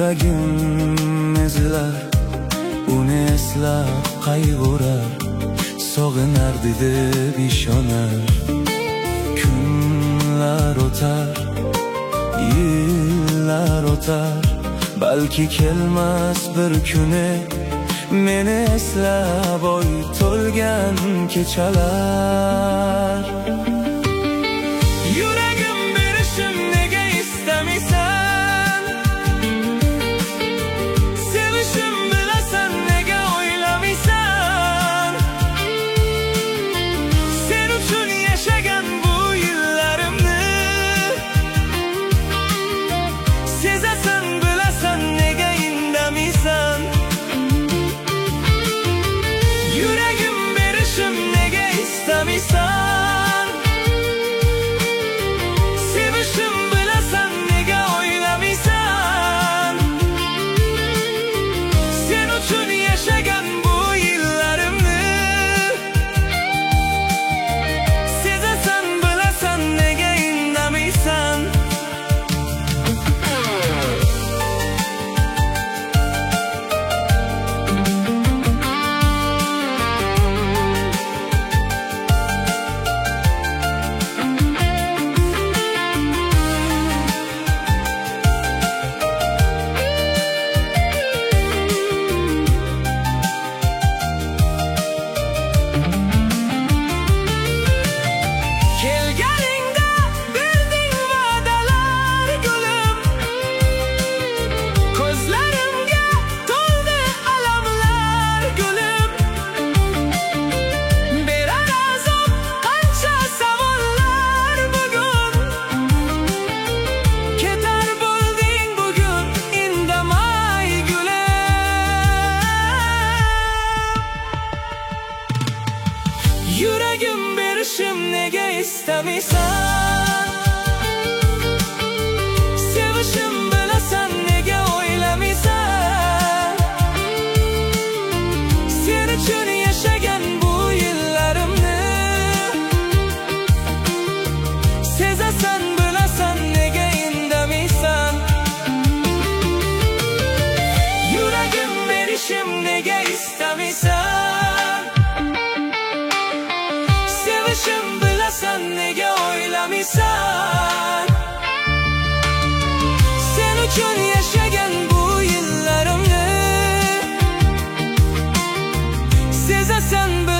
Yuragim ezilar, uni eslab qayg'urar, sog'inardi deb ishonar. Kunlar o'tar, yillar o'tar, balki kelmas bir kuni meni eslab oy to'lgan kechalar. Yuragim berishim nega istamisan? Sevishim bilasan nega o'ylamisan? Sen uchun yashagan bu yillarimni sezasan bilasan nega indamisan? Yuragim berishim nega istamisan? Sevishim bilasan nega o'ylamisan? Sen uchun yashagan bu yillarimni sezasan bilasan nega indamisan? Yuragim berishim nega istamisan? Sevishim bilasan nega o'ylamisan? Sen uchun yashagan bu yillarimni sezasan bilasan nega indamisan? Yuragim berishim nega istamisan? Sevishim bilasan nega o'ylamisan? Sen uchun yashagan bu yillarimni sezasan bilasan